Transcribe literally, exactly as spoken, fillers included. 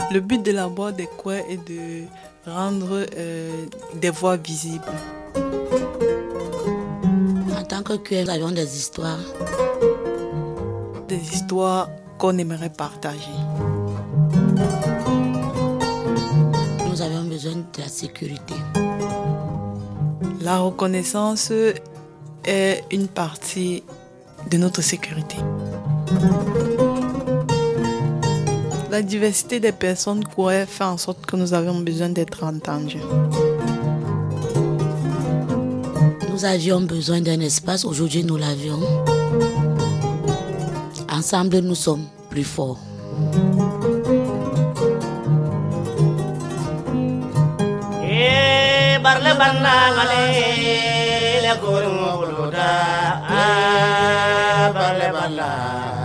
Le but de la boîte des coins est de rendre euh, des voix visibles. En tant que cuir, nous avions des histoires. Des histoires qu'on aimerait partager. Nous avions besoin de la sécurité. La reconnaissance est une partie de notre sécurité. La diversité des personnes courait fait en sorte que nous avions besoin d'être entendus. Nous avions besoin d'un espace, aujourd'hui nous l'avions. Ensemble, nous sommes plus forts. Barle balla